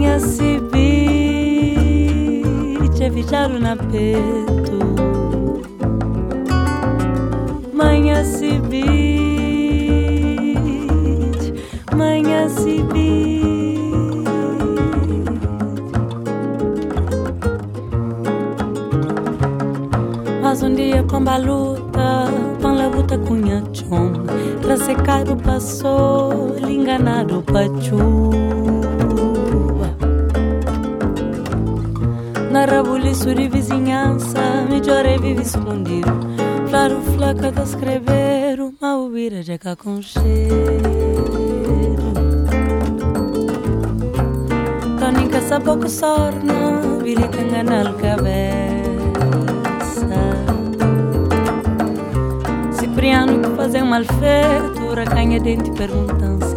Manhã se biche, vicharu na peto. Manhã se biche, manhã se biche. Mas dia pomba luta, pão la luta cunha chom. Trasecado passou, enganado pachu. Na rabuliço de vizinhança, melhor é vive escondido. Claro, flaca de escrever, uma ubira de cá com cheiro. Tónica sa pouco sorna, vili cangana al cabeça. Cipriano que fazer um mal feito, racanha dente perguntando